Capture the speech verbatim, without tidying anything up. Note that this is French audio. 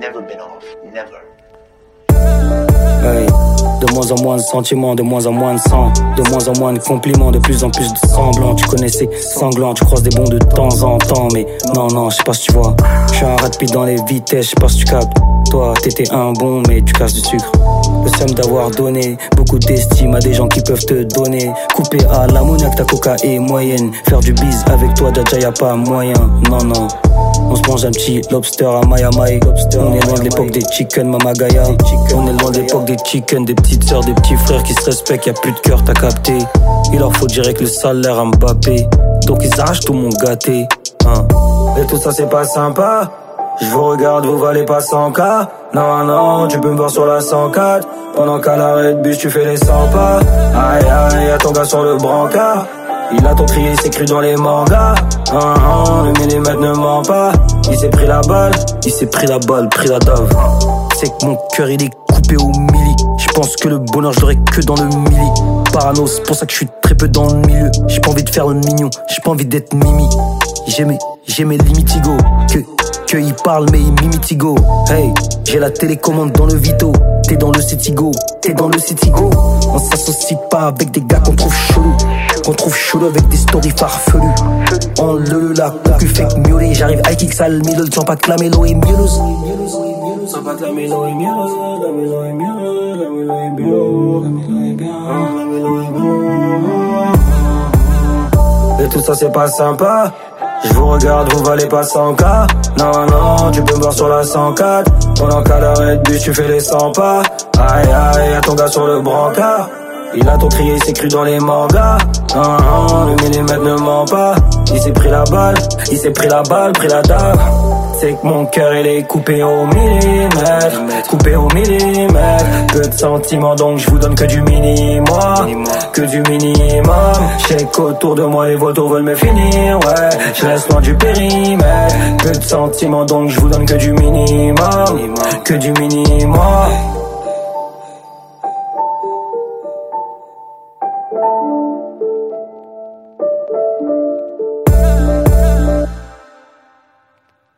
never been off, never. Hey, de moins en moins de sentiments, de moins en moins de sang, de moins en moins de compliments, de plus en plus de semblants. Tu connais ces sanglants, tu croises des bons de temps en temps, mais non, non, je sais pas si tu vois. Je suis un rapide dans les vitesses, je sais pas si tu captes. Toi, t'étais un bon, mais tu casses du sucre. Le seum d'avoir donné beaucoup d'estime à des gens qui peuvent te donner. Coupé à l'ammoniaque, ta coca est moyenne. Faire du bise avec toi, Dja, y'a pas moyen. Non, non. On se mange un petit lobster à Maya Mai. On est loin de l'époque des chicken Mamagaya. On est loin de l'époque des chicken, des petites sœurs, des petits frères qui se respectent. Y'a plus de cœur, t'as capté. Il leur faut direct le salaire à Mbappé. Donc ils arrachent tout mon gâté, hein. Et tout ça c'est pas sympa. Je vous regarde, vous valez pas cent K. Non, non, tu peux me voir sur la cent quatre. Pendant qu'à l'arrêt de bus tu fais les cent pas. Aïe, aïe, y'a ton gars sur le brancard. Il a ton crié, c'est cru dans les mangas. Hein, hein, le millimètre ne ment pas. Il s'est pris la balle, il s'est pris la balle, pris la dave. C'est que mon cœur il est coupé au milli. Je pense que le bonheur je l'aurai que dans le milli. Parano, c'est pour ça que je suis très peu dans le milieu. J'ai pas envie de faire le mignon, j'ai pas envie d'être mimi. J'ai mes, j'ai mes limitigo. Que, que il parle mais il mimitigo. Hey, j'ai la télécommande dans le Vito. T'es dans le Citigo, t'es dans le Citigo. On s'associe pas avec des gars qu'on trouve chelou. Qu'on trouve chelou avec des stories farfelues. On le la concu fait miauler. J'arrive high kick sale middle, sans pas clamélo et mielos. Sans pas clamélo et mielos. Clamélo et mielos, clamélo et mielos, clamélo et mielos. Et tout ça c'est pas sympa. Je vous regarde, vous valez pas cent K. Non, non, tu peux me voir sur la cent quatre. Pendant qu'à l'arrêt de bus, tu fais les cent pas. Aïe, aïe, y'a ton gars sur le brancard. Il a ton crié, il s'est cru dans les mangas. Non, non, le millimètre ne ment pas. Il s'est pris la balle, il s'est pris la balle, pris la dague. C'est que mon cœur il est coupé au millimètre. Coupé au millimètre. Peu de sentiments donc je vous donne que du minimum. Que du minimum. Je sais qu'autour de moi les vautours veulent me finir. Ouais, je reste loin du périmètre. Peu de sentiments donc je vous donne que du minimum. Que du minimum.